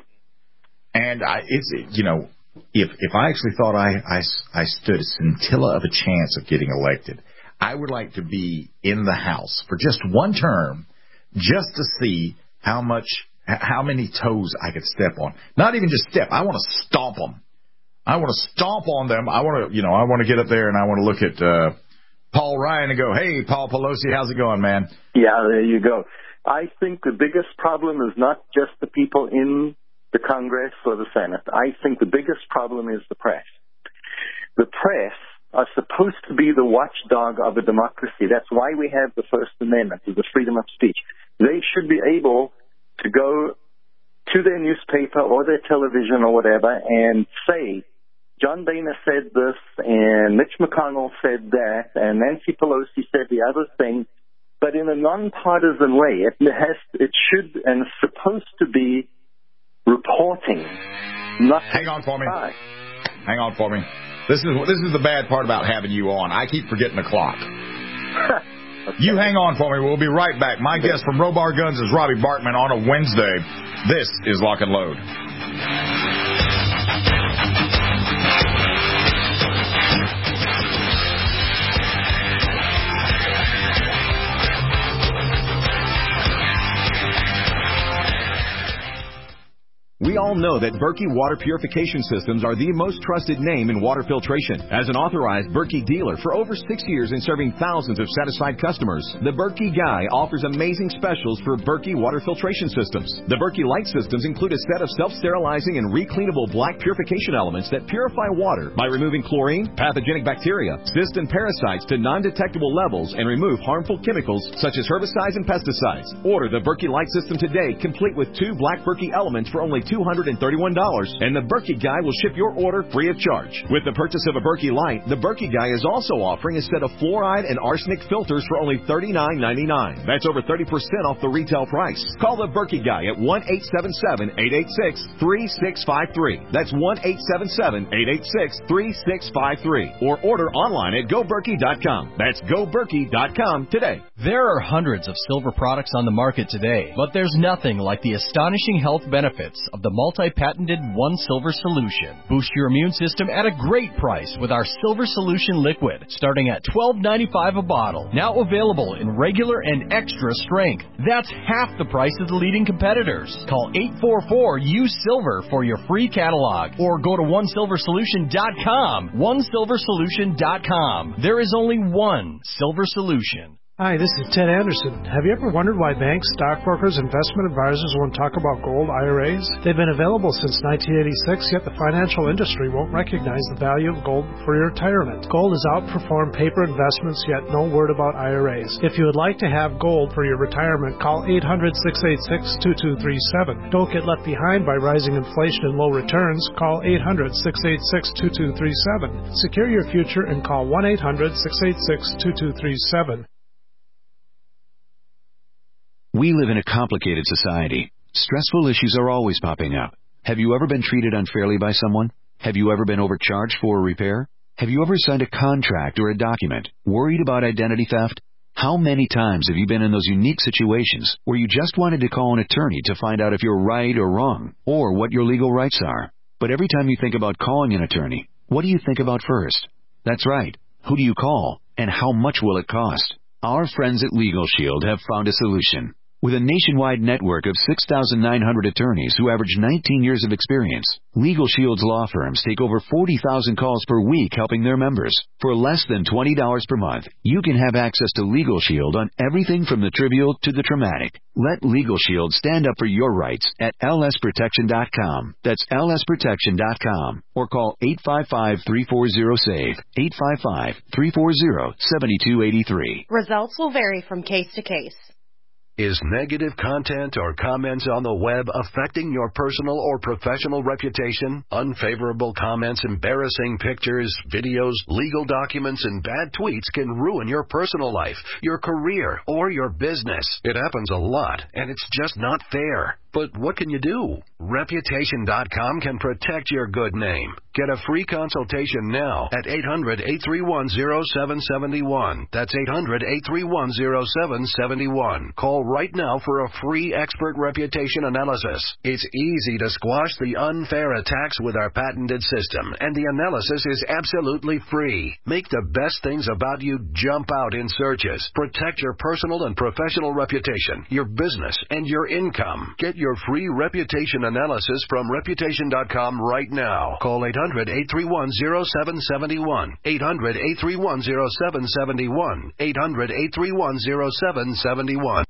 Speaker 3: And I, it's, you know, if, if I actually thought I, I, I stood a scintilla of a chance of getting elected, I would like to be in the House for just one term, just to see how much, how many toes I could step on. Not even just step. I want to stomp them. I want to stomp on them. I want to, you know, I want to get up there and I want to look at, uh, Paul Ryan and go, hey, Paul Pelosi, how's it going, man?
Speaker 4: Yeah, there you go. I think the biggest problem is not just the people in the Congress or the Senate. I think the biggest problem is the press. The press are supposed to be the watchdog of a democracy. That's why we have the First Amendment, the freedom of speech. They should be able to go to their newspaper or their television or whatever and say, John Boehner said this, and Mitch McConnell said that, and Nancy Pelosi said the other thing, but in a nonpartisan way. It has, it should and is supposed to be reporting. Not
Speaker 3: Hang on for me. By. Hang on for me. This is this is the bad part about having you on. I keep forgetting the clock. Okay. You hang on for me. We'll be right back. My okay. guest from Robar Guns is Robbie Bartman on a Wednesday. This is Lock and Load.
Speaker 18: We all know that Berkey Water Purification Systems are the most trusted name in water filtration. As an authorized Berkey dealer for over six years and serving thousands of satisfied customers, the Berkey Guy offers amazing specials for Berkey Water Filtration Systems. The Berkey Light Systems include a set of self-sterilizing and recleanable black purification elements that purify water by removing chlorine, pathogenic bacteria, cysts, and parasites to non-detectable levels and remove harmful chemicals such as herbicides and pesticides. Order the Berkey Light System today, complete with two black Berkey elements for only two hundred thirty-one dollars, and the Berkey Guy will ship your order free of charge. With the purchase of a Berkey Light, the Berkey Guy is also offering a set of fluoride and arsenic filters for only thirty-nine ninety-nine. That's over thirty percent off the retail price. Call the Berkey Guy at one eight seven seven, eight eight six, three six five three. That's one eight seven seven, eight eight six, three six five three. Or order online at go berkey dot com. That's go berkey dot com today.
Speaker 19: There are hundreds of silver products on the market today, but there's nothing like the astonishing health benefits of the multi-patented One Silver Solution. Boost your immune system at a great price with our Silver Solution Liquid, starting at twelve ninety-five a bottle. Now available in regular and extra strength. That's half the price of the leading competitors. Call eight four four, U S I L V E R for your free catalog, or go to one silver solution dot com. one silver solution dot com. There is only one Silver Solution.
Speaker 20: Hi, this is Ted Anderson. Have you ever wondered why banks, stockbrokers, investment advisors won't talk about gold I R As? They've been available since nineteen eighty-six, yet the financial industry won't recognize the value of gold for your retirement. Gold has outperformed paper investments, yet no word about I R As. If you would like to have gold for your retirement, call eight hundred, six eight six, two two three seven. Don't get left behind by rising inflation and low returns. Call eight hundred, six eight six, two two three seven. Secure your future and call one eight hundred, six eight six, two two three seven.
Speaker 21: We live in a complicated society. Stressful issues are always popping up. Have you ever been treated unfairly by someone? Have you ever been overcharged for a repair? Have you ever signed a contract or a document? Worried about identity theft? How many times have you been in those unique situations where you just wanted to call an attorney to find out if you're right or wrong, or what your legal rights are? But every time you think about calling an attorney, what do you think about first? That's right. Who do you call, and how much will it cost? Our friends at Legal Shield have found a solution. With a nationwide network of six thousand nine hundred attorneys who average nineteen years of experience, Legal Shield's law firms take over forty thousand calls per week helping their members. For less than twenty dollars per month, you can have access to Legal Shield on everything from the trivial to the traumatic. Let Legal Shield stand up for your rights at L S protection dot com. That's L S protection dot com. Or call eight five five, three four zero, S A V E, eight five five, three four zero, seven two eight three.
Speaker 1: Results will vary from case to case.
Speaker 22: Is negative content or comments on the web affecting your personal or professional reputation? Unfavorable comments, embarrassing pictures, videos, legal documents, and bad tweets can ruin your personal life, your career, or your business. It happens a lot, and it's just not fair. But what can you do? Reputation dot com can protect your good name. Get a free consultation now at eight hundred, eight three one, zero seven seven one. That's eight hundred, eight three one, zero seven seven one. Call right now for a free expert reputation analysis. It's easy to squash the unfair attacks with our patented system, and the analysis is absolutely free. Make the best things about you jump out in searches. Protect your personal and professional reputation, your business, and your income. Get your free reputation analysis from Reputation dot com right now. Call eight hundred, eight three one, zero seven seven one. eight hundred, eight three one, zero seven seven one. eight hundred, eight three one, zero seven seven one.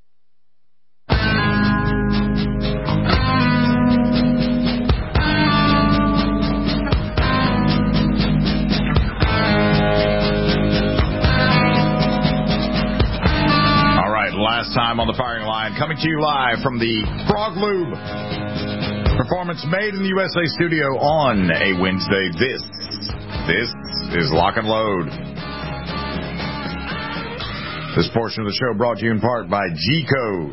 Speaker 3: Last time on the firing line, coming to you live from the Frog Lube Performance Made in the U S A studio on a Wednesday. This, this is Lock and Load. This portion of the show brought to you in part by G-Code,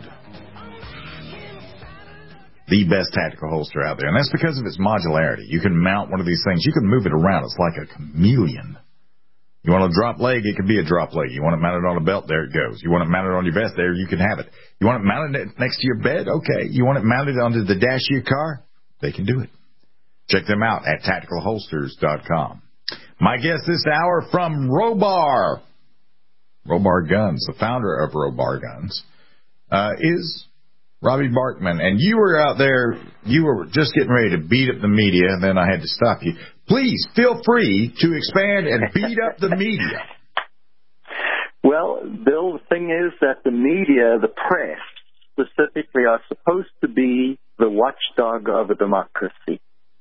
Speaker 3: the best tactical holster out there. And that's because of its modularity. You can mount one of these things. You can move it around. It's like a chameleon. You want a drop leg, it can be a drop leg. You want it mounted on a belt, there it goes. You want it mounted on your vest, there you can have it. You want it mounted next to your bed? Okay. You want it mounted onto the dash of your car? They can do it. Check them out at tactical holsters dot com. My guest this hour from Robar, Robar Guns, the founder of Robar Guns, uh, is Robbie Barkman. And you were out there, you were just getting ready to beat up the media, and then I had to stop you. Please feel free to expand and beat up the media.
Speaker 4: Well, Bill, the thing is that the media, the press specifically, are supposed to be the watchdog of a democracy.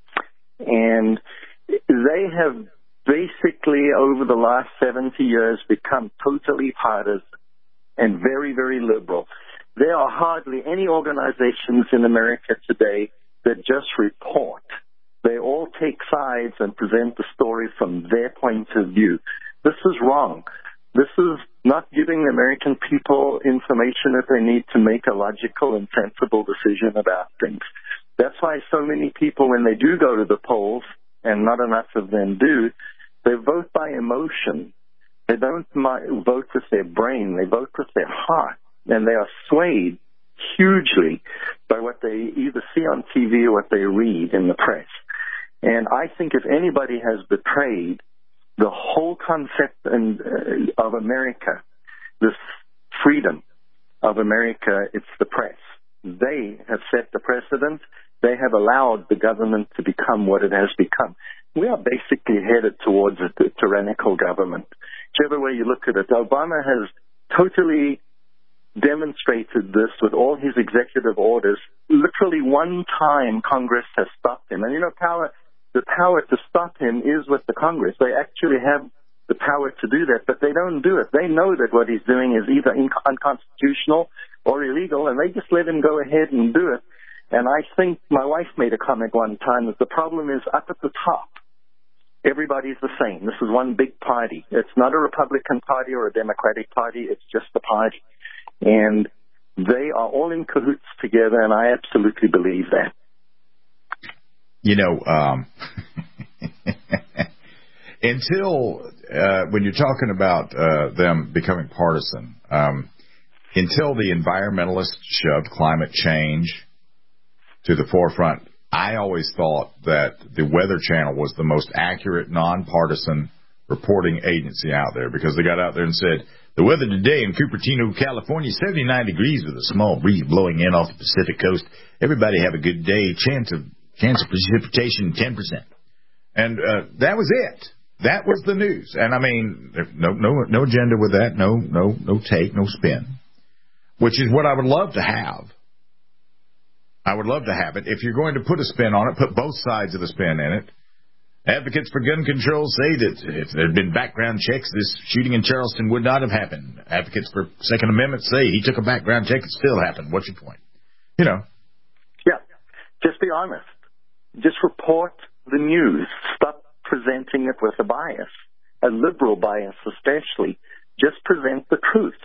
Speaker 4: And they have basically, over the last seventy years, become totally partisan and very, very liberal. There are hardly any organizations in America today that just report. They all take sides and present the story from their point of view. This is wrong. This is not giving the American people information that they need to make a logical and sensible decision about things. That's why so many people, when they do go to the polls, and not enough of them do, they vote by emotion. They don't vote with their brain. They vote with their heart. And they are swayed hugely by what they either see on T V or what they read in the press. And I think if anybody has betrayed the whole concept and, uh, of America, this freedom of America, it's the press. They have set the precedent. They have allowed the government to become what it has become. We are basically headed towards a tyrannical government. Whichever way you look at it, Obama has totally demonstrated this with all his executive orders. Literally one time Congress has stopped him. And, you know, power, the power to stop him is with the Congress. They actually have the power to do that, but they don't do it. They know that what he's doing is either unconstitutional or illegal, and they just let him go ahead and do it. And I think my wife made a comment one time that the problem is up at the top, everybody's the same. This is one big party. It's not a Republican Party or a Democratic Party. It's just a party. And they are all in cahoots together, and I absolutely believe that.
Speaker 3: You know, um, until uh, when you're talking about uh, them becoming partisan, um, until the environmentalists shoved climate change to the forefront, I always thought that the Weather Channel was the most accurate, nonpartisan reporting agency out there, because they got out there and said, The weather today in Cupertino, California, seventy-nine degrees with a small breeze blowing in off the Pacific coast. Everybody have a good day. Chance of chance of precipitation, ten percent. And uh, that was it. That was the news. And, I mean, no no no agenda with that, no no no take, no spin, which is what I would love to have. I would love to have it. If you're going to put a spin on it, put both sides of the spin in it. Advocates for gun control say that if there had been background checks, this shooting in Charleston would not have happened. Advocates for Second Amendment say he took a background check, it still happened. What's your point? You know.
Speaker 4: Yeah. Just be honest. Just report the news. Stop presenting it with a bias, a liberal bias especially. Just present the truth.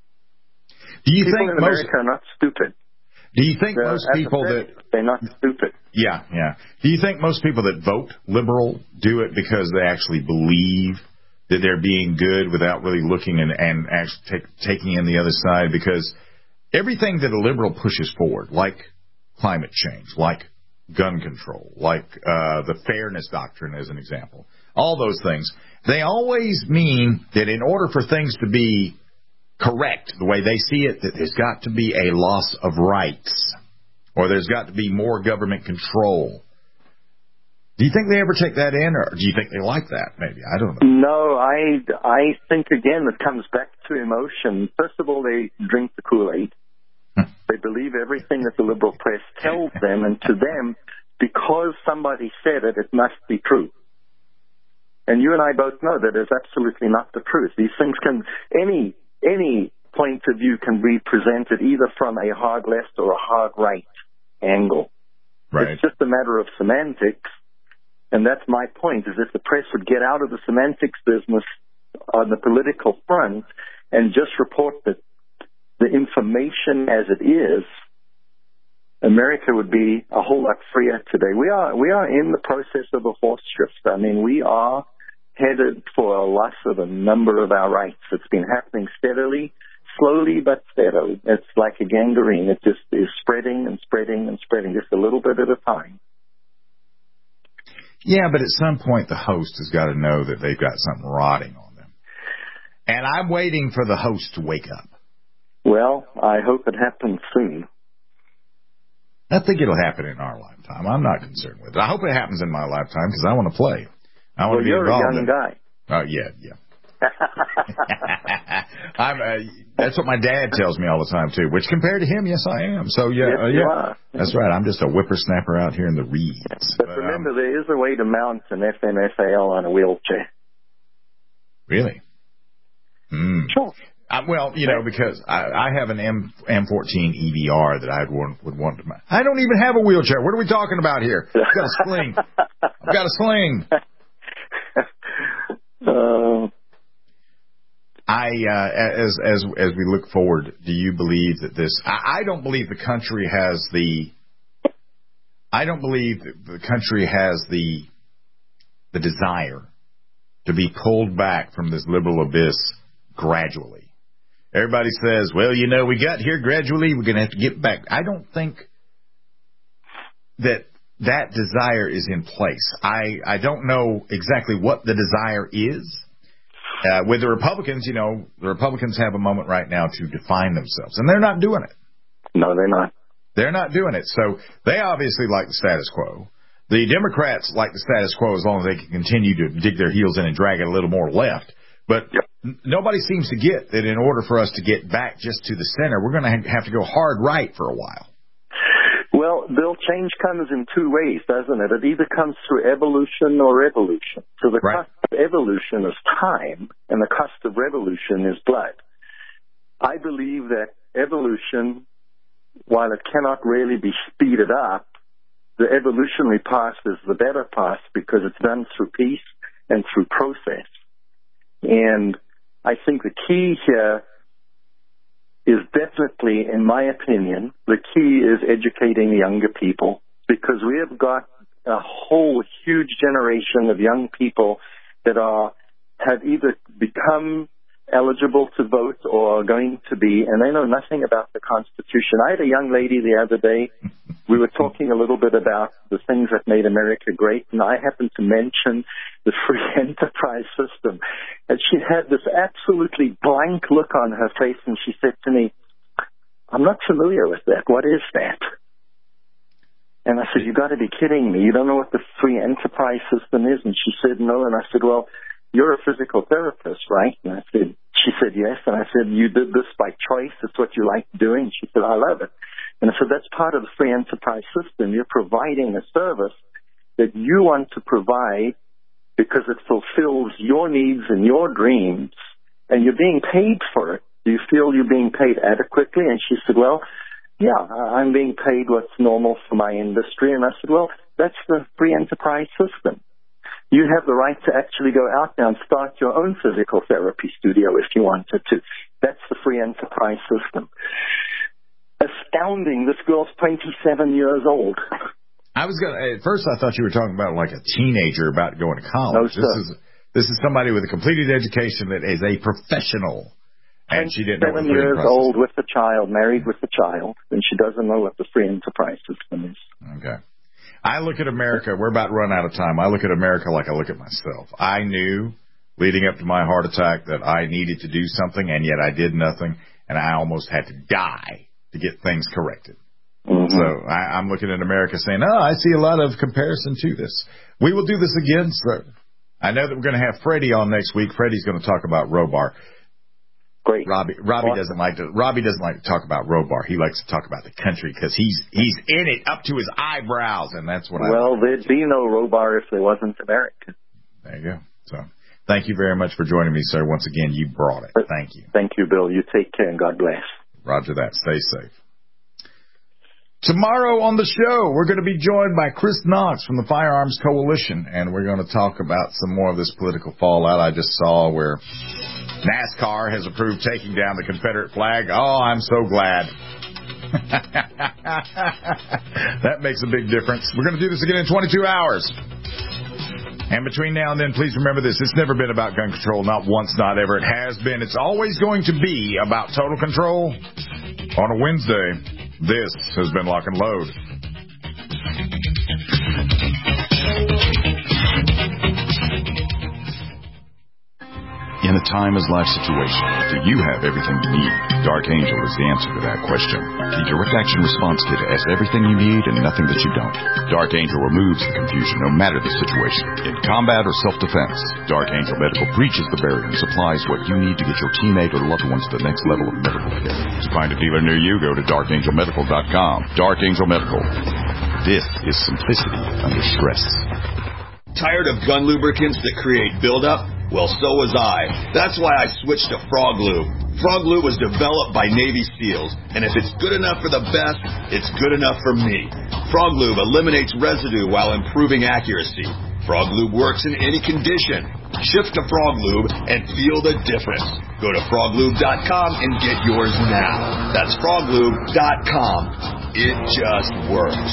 Speaker 3: Do you
Speaker 4: People
Speaker 3: think
Speaker 4: in
Speaker 3: most,
Speaker 4: America are not stupid?
Speaker 3: Do you think
Speaker 4: they're,
Speaker 3: most people that...
Speaker 4: They're not stupid.
Speaker 3: Yeah, yeah. Do you think most people that vote liberal do it because they actually believe that they're being good without really looking and, and actually take, taking in the other side? Because everything that a liberal pushes forward, like climate change, like gun control, like uh, the fairness doctrine as an example, all those things, they always mean that in order for things to be correct the way they see it, that there's got to be a loss of rights or there's got to be more government control. Do you think they ever take that in, or do you think they like that? Maybe. I don't know.
Speaker 4: No, I, I think, again, it comes back to emotion. First of all, they drink the Kool-Aid. They believe everything that the liberal press tells them, and to them, because somebody said it, it must be true. And you and I both know that is absolutely not the truth. These things can, any any point of view can be presented either from a hard left or a hard right angle.
Speaker 3: Right.
Speaker 4: It's just a matter of semantics, and that's my point, is if the press would get out of the semantics business on the political front and just report the, the information as it is, America would be a whole lot freer today. We are we are in the process of a horse shift. I mean, we are headed for a loss of a number of our rights. It's been happening steadily, slowly but steadily. It's like a gangrene. It just is spreading and spreading and spreading, just a little bit at a time.
Speaker 3: Yeah, but at some point the host has got to know that they've got something rotting on them. And I'm waiting for the host to wake up.
Speaker 4: Well, I hope it happens soon.
Speaker 3: I think it'll happen in our lifetime. I'm not concerned with it. I hope it happens in my lifetime because I want to play. I want
Speaker 4: well,
Speaker 3: to be
Speaker 4: you're
Speaker 3: involved.
Speaker 4: a young
Speaker 3: in
Speaker 4: guy.
Speaker 3: Oh, yeah, yeah. I'm, uh, that's what my dad tells me all the time, too, which compared to him, yes, I am. So, yeah,
Speaker 4: yes,
Speaker 3: uh, yeah.
Speaker 4: You are.
Speaker 3: That's right. I'm just a whippersnapper out here in the reeds.
Speaker 4: But,
Speaker 3: but
Speaker 4: remember,
Speaker 3: um,
Speaker 4: there is a way to mount an F M S A L on a wheelchair.
Speaker 3: Really? Mm.
Speaker 4: Sure.
Speaker 3: Uh, well, you know, because I, I have an M M14 E V R that I would, would want to. I don't even have a wheelchair. What are we talking about here? I've got a sling. I've got a sling.
Speaker 4: Uh,
Speaker 3: I uh, as as as we look forward, do you believe that this? I, I don't believe the country has the. I don't believe that the country has the the desire to be pulled back from this liberal abyss gradually. Everybody says, well, you know, we got here gradually. We're going to have to get back. I don't think that that desire is in place. I, I don't know exactly what the desire is. Uh, with the Republicans, you know, the Republicans have a moment right now to define themselves, and they're not doing it.
Speaker 4: No, they're not.
Speaker 3: They're not doing it. So they obviously like the status quo. The Democrats like the status quo as long as they can continue to dig their heels in and drag it a little more left. But yep. n- nobody seems to get that in order for us to get back just to the center, we're going to ha- have to go hard right for a while.
Speaker 4: Well, Bill, change comes in two ways, doesn't it? It either comes through evolution or revolution. So the right. cost of evolution is time, and the cost of revolution is blood. I believe that evolution, while it cannot really be speeded up, the evolutionary path is the better path because it's done through peace and through process. And I think the key here is definitely, in my opinion, the key is educating younger people, because we have got a whole huge generation of young people that are have either become eligible to vote or going to be, and they know nothing about the Constitution. I had a young lady the other day. We were talking a little bit about the things that made America great, and I happened to mention the free enterprise system. And she had this absolutely blank look on her face, and she said to me, I'm not familiar with that. What is that? And I said, you've got to be kidding me. You don't know what the free enterprise system is? And she said, no. And I said, well, you're a physical therapist, right? And I said, she said, yes. And I said, you did this by choice. It's what you like doing. She said, I love it. And I said, that's part of the free enterprise system. You're providing a service that you want to provide because it fulfills your needs and your dreams, and you're being paid for it. Do you feel you're being paid adequately? And she said, well, yeah, I'm being paid what's normal for my industry. And I said, well, that's the free enterprise system. You have the right to actually go out there and start your own physical therapy studio if you wanted to. That's the free enterprise system. Astounding. This girl's twenty-seven years old.
Speaker 3: I was gonna. At first, I thought you were talking about like a teenager about going to college.
Speaker 4: No,
Speaker 3: this
Speaker 4: sir.
Speaker 3: is this is somebody with a completed education that is a professional, and she didn't know what
Speaker 4: Seven
Speaker 3: the free
Speaker 4: years
Speaker 3: enterprise
Speaker 4: old with a child, married with a child, and she doesn't know what the free enterprise system is.
Speaker 3: Okay. I look at America, we're about to run out of time. I look at America like I look at myself. I knew leading up to my heart attack that I needed to do something, and yet I did nothing, and I almost had to die to get things corrected. Mm-hmm. So I, I'm looking at America saying, oh, I see a lot of comparison to this. We will do this again, sir. I know that we're going to have Freddie on next week. Freddie's going to talk about Robar.
Speaker 4: Great.
Speaker 3: Robbie, Robbie awesome. doesn't like to. Robbie doesn't like to talk about Robar. He likes to talk about the country because he's he's in it up to his eyebrows, and that's what.
Speaker 4: Well,
Speaker 3: I
Speaker 4: there'd be no Robar if there wasn't America.
Speaker 3: There you go. So, thank you very much for joining me, sir. Once again, you brought it. Thank you.
Speaker 4: Thank you, Bill. You take care and God bless.
Speaker 3: Roger that. Stay safe. Tomorrow on the show, we're going to be joined by Chris Knox from the Firearms Coalition, and we're going to talk about some more of this political fallout. I just saw where NASCAR has approved taking down the Confederate flag. Oh, I'm so glad. That makes a big difference. We're going to do this again in twenty-two hours. And between now and then, please remember this. It's never been about gun control. Not once, not ever. It has been. It's always going to be about total control. On a Wednesday, this has been Lock and Load.
Speaker 2: In a time-as-life situation, do you have everything you need? Dark Angel is the answer to that question. The Direct Action Response Kit has everything you need and nothing that you don't. Dark Angel removes the confusion no matter the situation. In combat or self-defense, Dark Angel Medical breaches the barrier and supplies what you need to get your teammate or loved ones to the next level of medical care. To find a dealer near you, go to dark angel medical dot com. Dark Angel Medical. This is simplicity under stress.
Speaker 5: Tired of gun lubricants that create buildup? Well, so was I. That's why I switched to Frog Lube. Frog Lube was developed by Navy SEALs, and if it's good enough for the best, it's good enough for me. Frog Lube eliminates residue while improving accuracy. Frog Lube works in any condition. Shift to Frog Lube and feel the difference. Go to frog lube dot com and get yours now. That's frog lube dot com. It just works.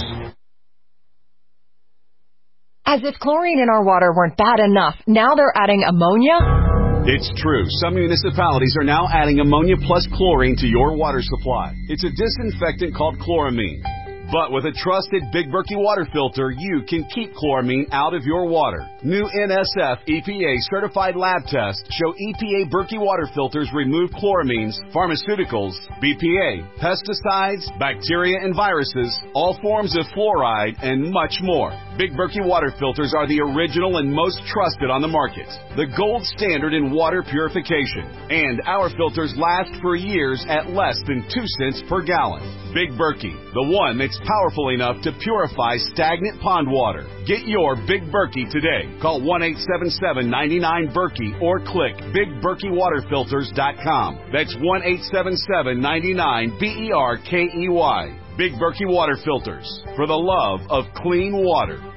Speaker 1: As if chlorine in our water weren't bad enough, now they're adding ammonia?
Speaker 6: It's true. Some municipalities are now adding ammonia plus chlorine to your water supply. It's a disinfectant called chloramine. But with a trusted Big Berkey water filter, you can keep chloramine out of your water. New N S F E P A certified lab tests show E P A Berkey water filters remove chloramines, pharmaceuticals, B P A, pesticides, bacteria and viruses, all forms of fluoride, and much more. Big Berkey water filters are the original and most trusted on the market. The gold standard in water purification. And our filters last for years at less than two cents per gallon. Big Berkey, the one that's powerful enough to purify stagnant pond water. Get your Big Berkey today. Call one eight seven seven, nine nine, Berkey or click big berkey water filters dot com. That's one eight seven seven, nine nine, B E R K E Y. Big Berkey Water Filters, for the love of clean water.